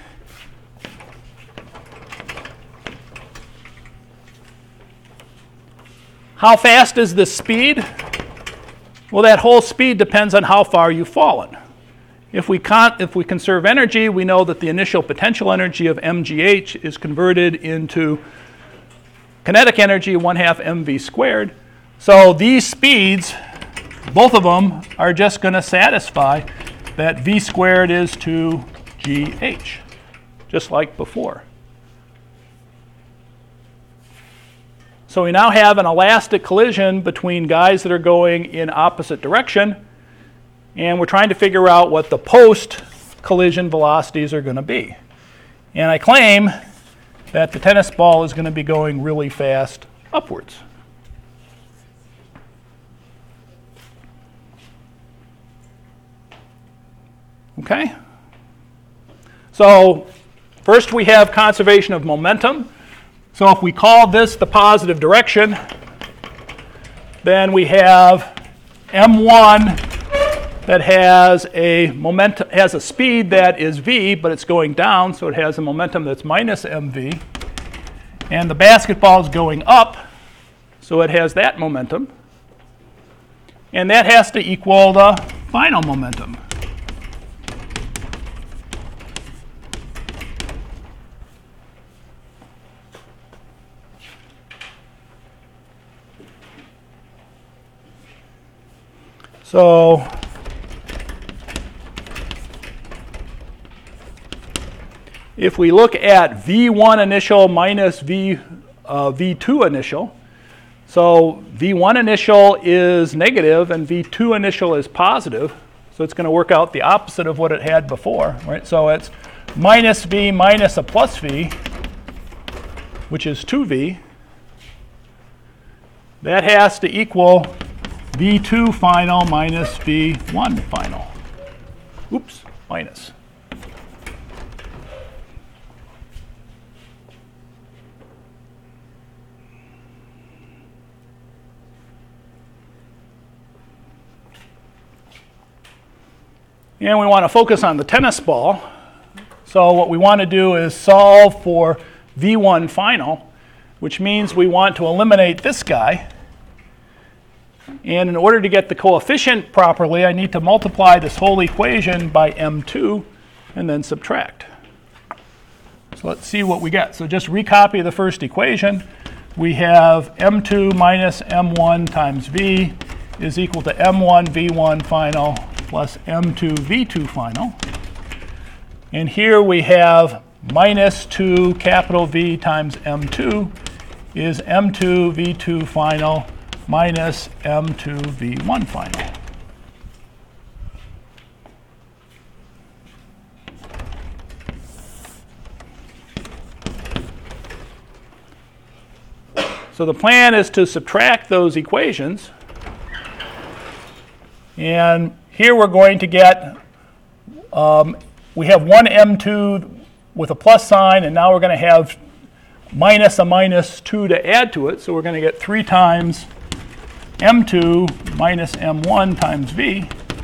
A: How fast is this speed? Well, that whole speed depends on how far you've fallen. If we conserve energy, we know that the initial potential energy of mgh is converted into kinetic energy 1/2 mv squared. So these speeds, both of them, are just going to satisfy that v squared is 2gh, just like before. So we now have an elastic collision between guys that are going in opposite direction, and we're trying to figure out what the post-collision velocities are going to be. And I claim that the tennis ball is going to be going really fast upwards. Okay? So first we have conservation of momentum. So if we call this the positive direction, then we have M1 that has a momentum, has a speed that is v, but it's going down, so it has a momentum that's minus mv. And the basketball is going up, so it has that momentum. And that has to equal the final momentum. So if we look at V1 initial minus V2 initial, so V1 initial is negative and V2 initial is positive, so it's going to work out the opposite of what it had before, right? So it's minus V minus a plus V, which is 2V. That has to equal V2 final minus V1 final. Oops, minus. And we want to focus on the tennis ball. So what we want to do is solve for V1 final, which means we want to eliminate this guy. And in order to get the coefficient properly, I need to multiply this whole equation by m2 and then subtract. So let's see what we get. So just recopy the first equation. We have m2 minus m1 times v is equal to m1 v1 final plus m2 v2 final. And here we have minus 2 capital V times m2 is m2 v2 final minus m2 v1 final. So the plan is to subtract those equations. And here we're going to get, we have one m2 with a plus sign, and now we're going to have minus a minus 2 to add to it. So we're going to get 3 times m2 minus m1 times v.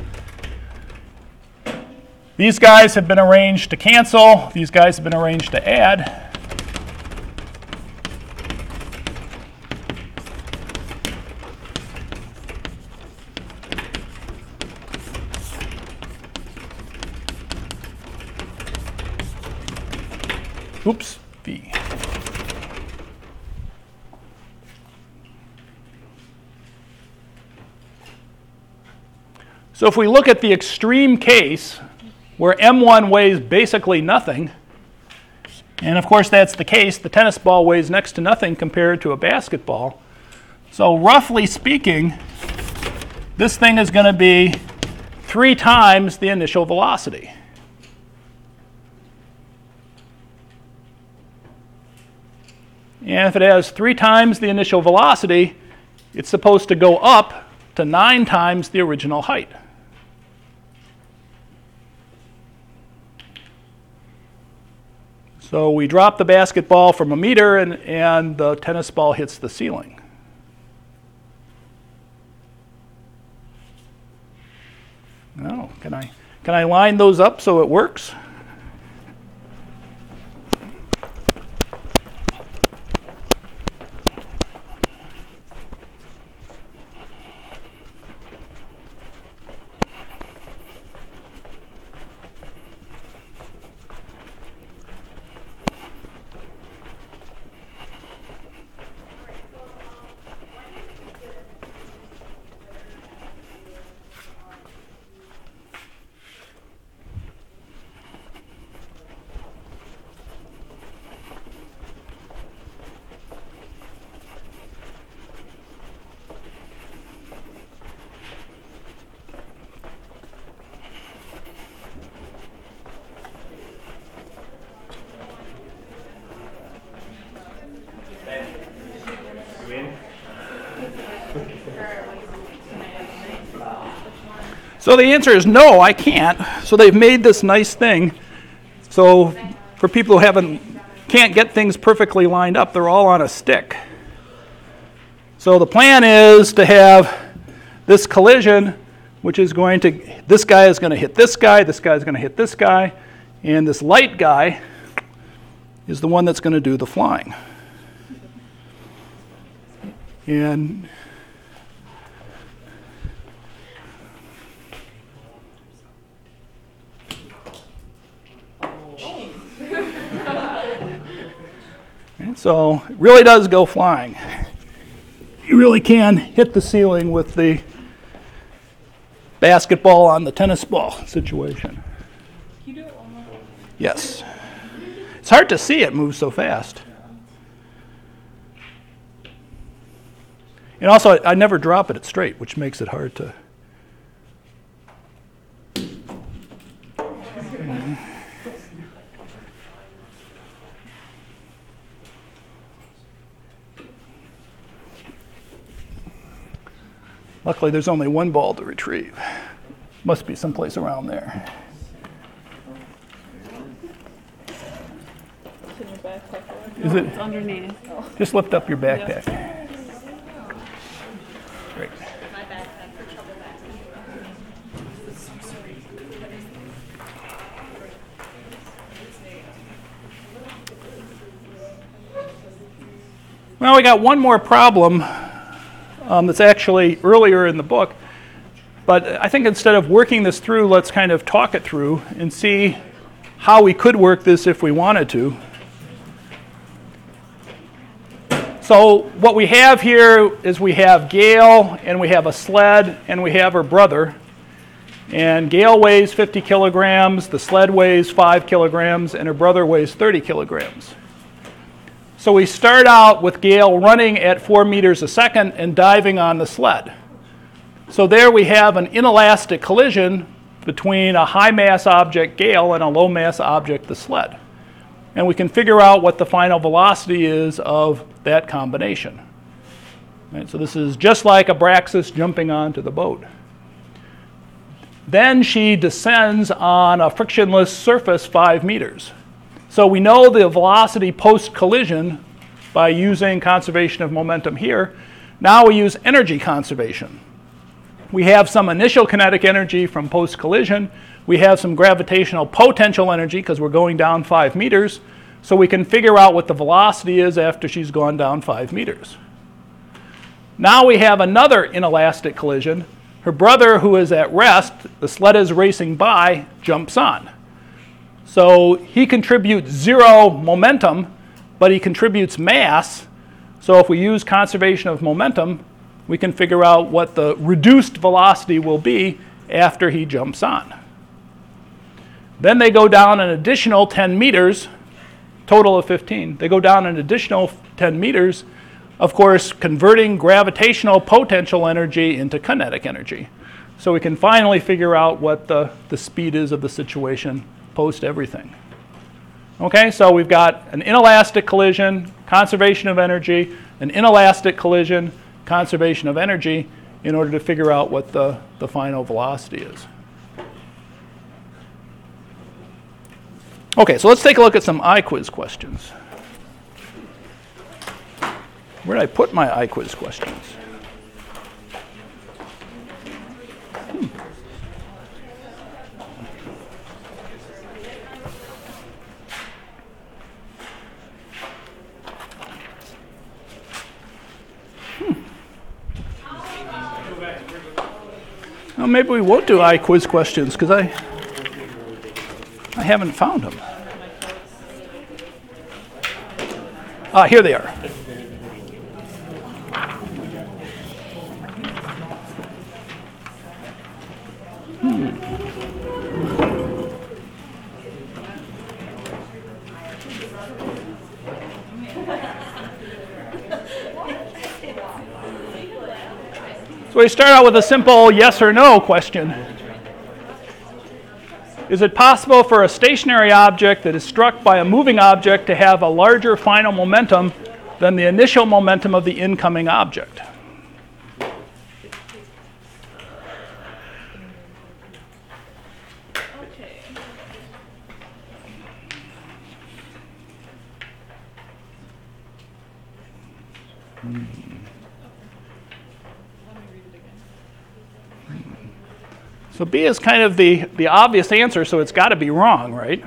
A: These guys have been arranged to cancel. These guys have been arranged to add. Oops, v. So if we look at the extreme case where m1 weighs basically nothing, and of course that's the case, the tennis ball weighs next to nothing compared to a basketball. So roughly speaking, this thing is going to be 3 times the initial velocity. And if it has 3 times the initial velocity, it's supposed to go up to 9 times the original height. So we drop the basketball from a meter and the tennis ball hits the ceiling. Oh, can I line those up so it works? So the answer is no, I can't. So they've made this nice thing. So for people who can't get things perfectly lined up, they're all on a stick. So the plan is to have this collision, which is going to, this guy is going to hit this guy is going to hit this guy, and this light guy is the one that's going to do the flying. And and so it really does go flying. You really can hit the ceiling with the basketball on the tennis ball situation.
D: Can you do it one more?
A: Yes. It's hard to see, it moves so fast. And also, I never drop it straight, which makes it hard to... Luckily, there's only one ball to retrieve. Must be someplace around there.
D: In your backpack.
A: Is it?
E: It's underneath.
A: Just lift up your backpack. Great.
E: My backpack for trouble backpack.
A: Well, we got one more problem that's actually earlier in the book. But I think instead of working this through, let's kind of talk it through and see how we could work this if we wanted to. So what we have here is we have Gail, and we have a sled, and we have her brother. And Gail weighs 50 kilograms, the sled weighs 5 kilograms, and her brother weighs 30 kilograms. So we start out with Gail running at 4 meters a second and diving on the sled. So there we have an inelastic collision between a high mass object, Gail, and a low mass object, the sled. And we can figure out what the final velocity is of that combination. Right, so this is just like Abraxas jumping onto the boat. Then she descends on a frictionless surface 5 meters. So we know the velocity post-collision by using conservation of momentum here. Now we use energy conservation. We have some initial kinetic energy from post-collision. We have some gravitational potential energy because we're going down 5 meters. So we can figure out what the velocity is after she's gone down 5 meters. Now we have another inelastic collision. Her brother, who is at rest, the sled is racing by, jumps on. So he contributes 0 momentum, but he contributes mass. So if we use conservation of momentum, we can figure out what the reduced velocity will be after he jumps on. Then they go down an additional 10 meters, total of 15. They go down an additional 10 meters, of course, converting gravitational potential energy into kinetic energy. So we can finally figure out what the speed is of the situation post everything. Okay, so we've got an inelastic collision, conservation of energy, an inelastic collision, conservation of energy, in order to figure out what the final velocity is. Okay, so let's take a look at some iQuiz questions. Where did I put my iQuiz questions? Well, maybe we won't do iQuiz questions because I haven't found them. Ah, here they are. So we start out with a simple yes or no question. Is it possible for a stationary object that is struck by a moving object to have a larger final momentum than the initial momentum of the incoming object?
D: Okay.
A: So B is kind of the obvious answer, so it's got to be wrong, right?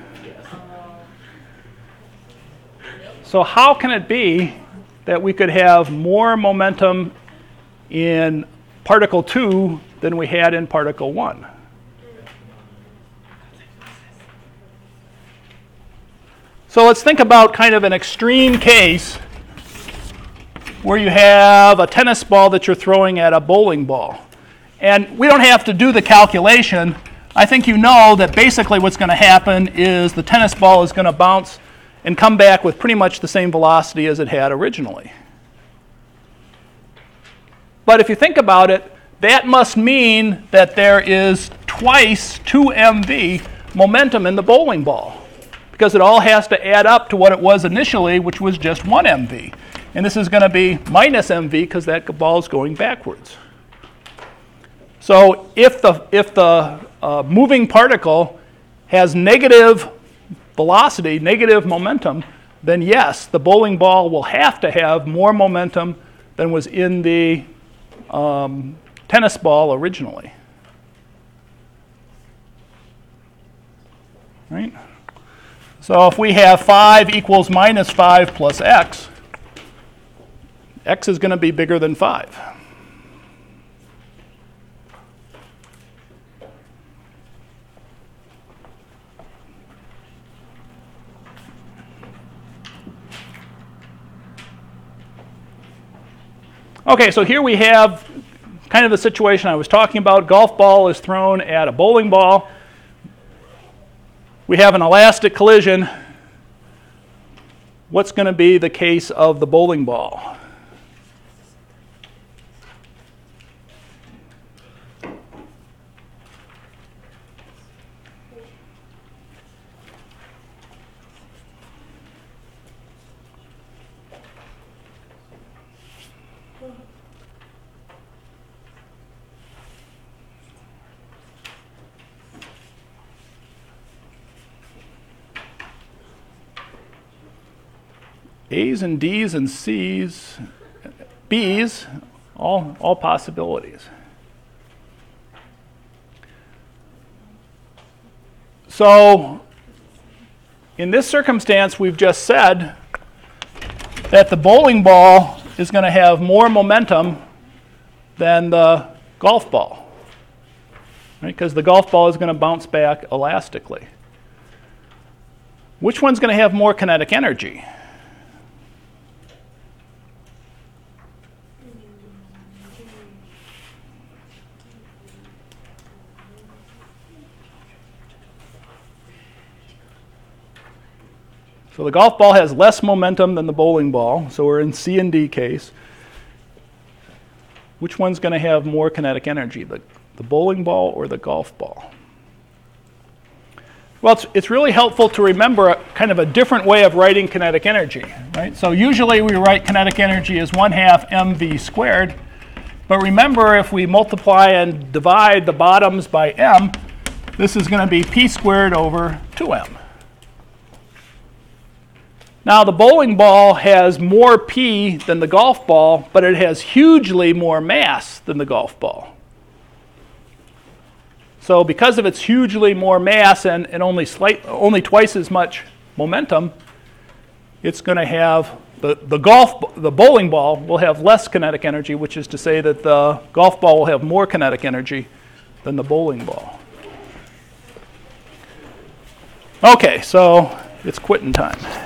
A: So how can it be that we could have more momentum in particle 2 than we had in particle 1? So let's think about kind of an extreme case where you have a tennis ball that you're throwing at a bowling ball. And we don't have to do the calculation. I think you know that basically what's going to happen is the tennis ball is going to bounce and come back with pretty much the same velocity as it had originally. But if you think about it, that must mean that there is twice 2mv momentum in the bowling ball, because it all has to add up to what it was initially, which was just 1mv. And this is going to be minus mv because that ball is going backwards. So if the moving particle has negative velocity, negative momentum, then yes, the bowling ball will have to have more momentum than was in the tennis ball originally. Right? So if we have 5 equals minus 5 plus x, x is going to be bigger than 5. Okay, so here we have kind of the situation I was talking about. Golf ball is thrown at a bowling ball. We have an elastic collision. What's going to be the case of the bowling ball? A's and D's and C's, B's, all possibilities. So in this circumstance, we've just said that the bowling ball is going to have more momentum than the golf ball, right? Because the golf ball is going to bounce back elastically. Which one's going to have more kinetic energy? So the golf ball has less momentum than the bowling ball, so we're in C and D case. Which one's going to have more kinetic energy, the bowling ball or the golf ball? Well, it's really helpful to remember kind of a different way of writing kinetic energy, right? So usually we write kinetic energy as 1/2 mv squared, but remember if we multiply and divide the bottoms by m, this is going to be p squared over 2m. Now, the bowling ball has more P than the golf ball, but it has hugely more mass than the golf ball. So because of its hugely more mass and only twice as much momentum, it's going to have the bowling ball will have less kinetic energy, which is to say that the golf ball will have more kinetic energy than the bowling ball. Okay, so it's quitting time.